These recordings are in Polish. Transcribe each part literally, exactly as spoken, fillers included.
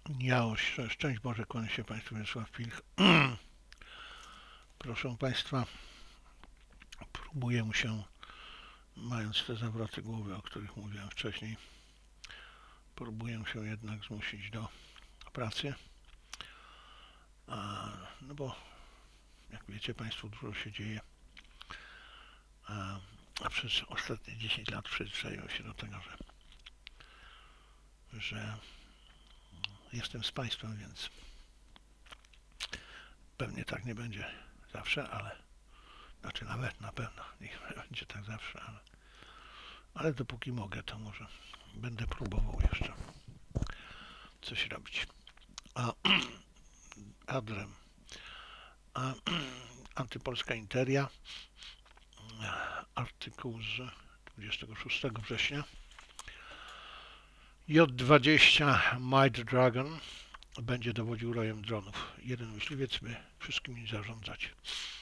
Ja, szczęść Boże, kłania się Państwu Wiesław Pilch. Proszę Państwa, próbuję się, mając te zawroty głowy, o których mówiłem wcześniej, próbuję się jednak zmusić do pracy. A, no bo, jak wiecie Państwo, dużo się dzieje. A, a przez ostatnie dziesięć lat przyzwyczaiłem się do tego, że, że jestem z Państwem, więc pewnie tak nie będzie zawsze, ale znaczy nawet na pewno nie będzie tak zawsze, ale, ale dopóki mogę, to może będę próbował jeszcze coś robić. A Adrem, a Antypolska Interia, artykuł z dwudziestego szóstego września. J dwadzieścia Might Dragon będzie dowodził rojem dronów. Jeden myśliwiec, by wszystkimi zarządzać.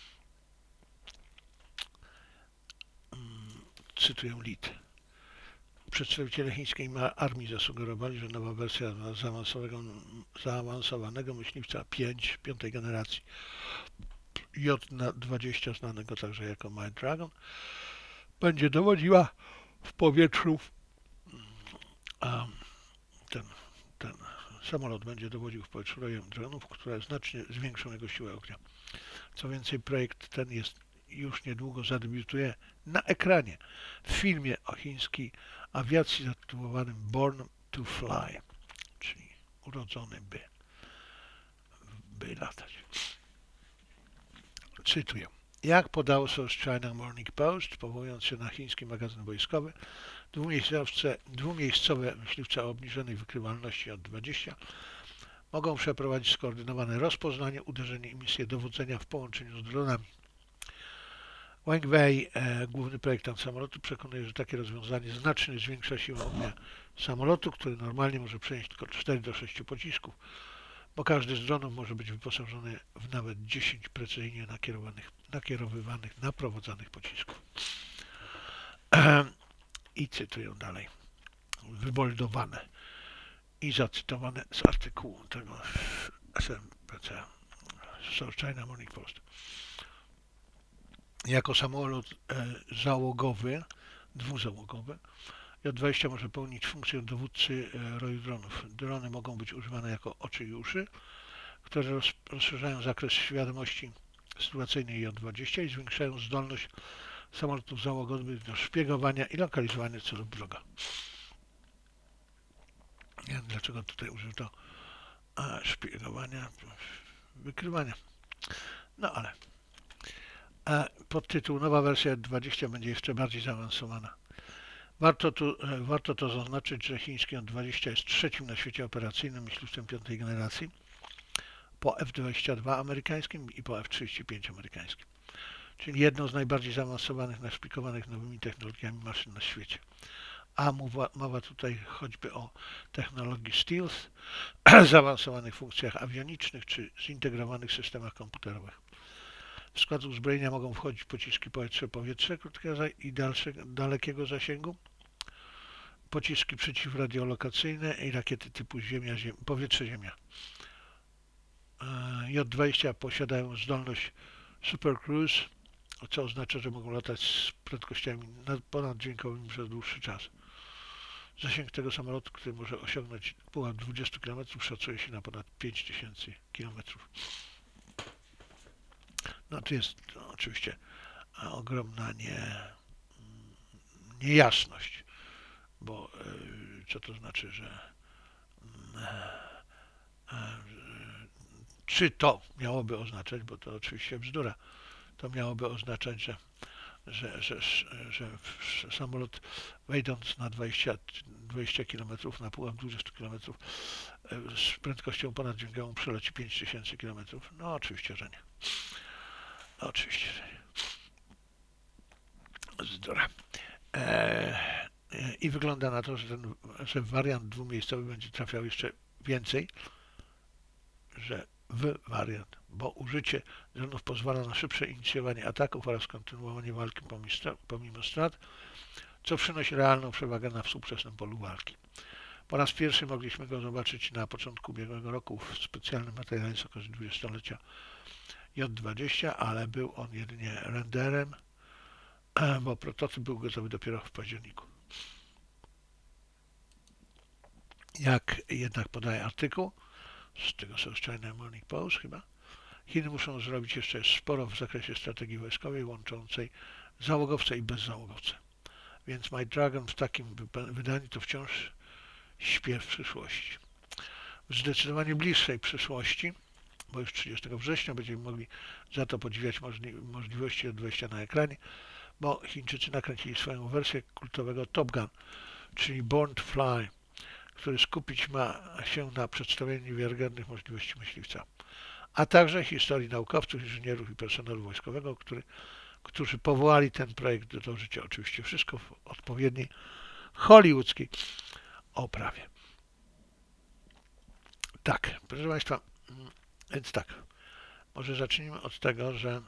Cytuję Lit. Przedstawiciele chińskiej armii zasugerowali, że nowa wersja zaawansowanego, zaawansowanego myśliwca pięć, piątej generacji J dwadzieścia, znanego także jako Might Dragon, będzie dowodziła w powietrzu. A ten, ten samolot będzie dowodził w powietrzu rojem dronów, które znacznie zwiększą jego siłę ognia. Co więcej, projekt ten jest już niedługo zadebiutuje na ekranie w filmie o chińskiej awiacji zatytułowanym Born to Fly, czyli urodzony by, by latać. Cytuję. Jak podało South China Morning Post, powołując się na chiński magazyn wojskowy, dwumiejscowe myśliwce o obniżonej wykrywalności J dwadzieścia mogą przeprowadzić skoordynowane rozpoznanie, uderzenie i misję dowodzenia w połączeniu z dronami. Wang Wei, e, główny projektant samolotu, przekonuje, że takie rozwiązanie znacznie zwiększa siłę ognia samolotu, który normalnie może przenieść tylko cztery do sześciu pocisków, bo każdy z dronów może być wyposażony w nawet dziesięć precyzyjnie nakierowanych, nakierowywanych, naprowadzanych pocisków. I cytuję dalej. Wyboldowane i zacytowane z artykułu tego S M P C, South China Morning Post. Jako samolot e, załogowy, dwuzałogowy, J dwadzieścia może pełnić funkcję dowódcy e, roju dronów. Drony mogą być używane jako oczy i uszy, które roz, rozszerzają zakres świadomości sytuacyjnej J dwadzieścia i zwiększają zdolność samolotów załogowych do szpiegowania i lokalizowania celów wroga. Nie wiem, dlaczego tutaj użył to a, szpiegowania, wykrywania. No ale a podtytuł nowa wersja J dwadzieścia będzie jeszcze bardziej zaawansowana. Warto, tu, warto to zaznaczyć, że chiński J dwadzieścia jest trzecim na świecie operacyjnym myśliwcem piątej generacji, po F dwadzieścia dwa amerykańskim i po F trzydzieści pięć amerykańskim, czyli jedną z najbardziej zaawansowanych, naszpikowanych nowymi technologiami maszyn na świecie. A mowa, mowa tutaj choćby o technologii stealth, zaawansowanych funkcjach awionicznych czy zintegrowanych systemach komputerowych. W skład uzbrojenia mogą wchodzić pociski powietrze-powietrze krótkiego i dalszego, dalekiego zasięgu, pociski przeciwradiolokacyjne i rakiety typu ziemia, ziem, powietrze-ziemia. J dwadzieścia posiadają zdolność Super Cruise, co oznacza, że mogą latać z prędkościami ponaddźwiękowymi przez dłuższy czas. Zasięg tego samolotu, który może osiągnąć pułap dwadzieścia kilometrów, szacuje się na ponad pięć tysięcy kilometrów. No tu jest to oczywiście ogromna nie, niejasność, bo yy, co to znaczy, że yy, czy to miałoby oznaczać, bo to oczywiście bzdura, to miałoby oznaczać, że, że, że, że samolot wejdąc na dwadzieścia, dwadzieścia kilometrów, na pułap dwadzieścia kilometrów z prędkością ponaddźwiękową przeleci pięć tysięcy kilometrów. No oczywiście, że nie. Oczywiście, że nie. Bzdura. Eee, I wygląda na to, że ten że wariant dwumiejscowy będzie trafiał jeszcze więcej, że w wariant, bo użycie dronów pozwala na szybsze inicjowanie ataków oraz kontynuowanie walki pomimo strat, co przynosi realną przewagę na współczesnym polu walki. Po raz pierwszy mogliśmy go zobaczyć na początku ubiegłego roku w specjalnym materiale z okazji dwudziestolecia J dwadzieścia, ale był on jedynie renderem, bo prototyp był gotowy dopiero w październiku. Jak jednak podaje artykuł z tego South China Morning Post chyba, Chiny muszą zrobić jeszcze sporo w zakresie strategii wojskowej łączącej załogowce i bezzałogowce. Więc My Dragon w takim wydaniu to wciąż śpiew przyszłości. W zdecydowanie bliższej przyszłości, bo już trzydziestego września będziemy mogli za to podziwiać możli możliwości od wejścia na ekranie, bo Chińczycy nakręcili swoją wersję kultowego Top Gun, czyli Born to Fly, który skupić ma się na przedstawieniu niewiarygodnych możliwości myśliwca, a także historii naukowców, inżynierów i personelu wojskowego, który, którzy powołali ten projekt do życia. Oczywiście wszystko w odpowiedniej hollywoodzkiej oprawie. Tak, proszę Państwa, więc tak, może zacznijmy od tego, że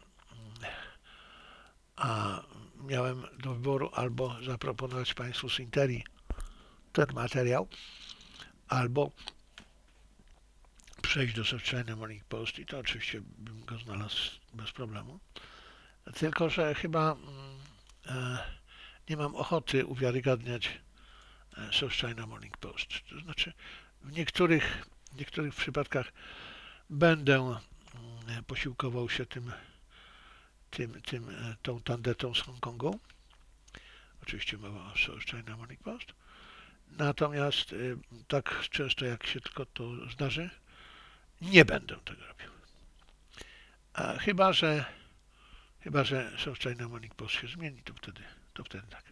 a, miałem do wyboru albo zaproponować Państwu z Interi ten materiał, albo przejść do South China Morning Post i to oczywiście bym go znalazł bez problemu. Tylko że chyba e, nie mam ochoty uwiarygadniać e, South China Morning Post. To znaczy w niektórych, w niektórych przypadkach będę e, posiłkował się tym, tym, tym e, tą tandetą z Hongkongu. Oczywiście mowa o South China Morning Post. Natomiast e, tak często jak się tylko to zdarzy, nie będę tego robił. A chyba, że chyba, że South China Morning Post się zmieni, to wtedy, to wtedy tak.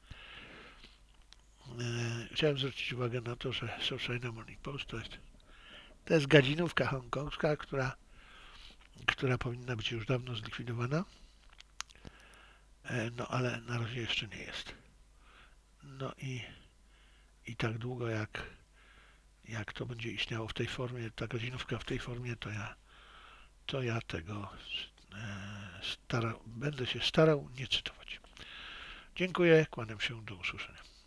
E, chciałem zwrócić uwagę na to, że South China Morning Post to jest, to jest gadzinówka hongkongska, która, która powinna być już dawno zlikwidowana, e, no ale na razie jeszcze nie jest. No i, i tak długo jak, jak to będzie istniało w tej formie, ta gadzinówka w tej formie, to ja, to ja tego e, stara, będę się starał nie cytować. Dziękuję, kłaniam się, do usłyszenia.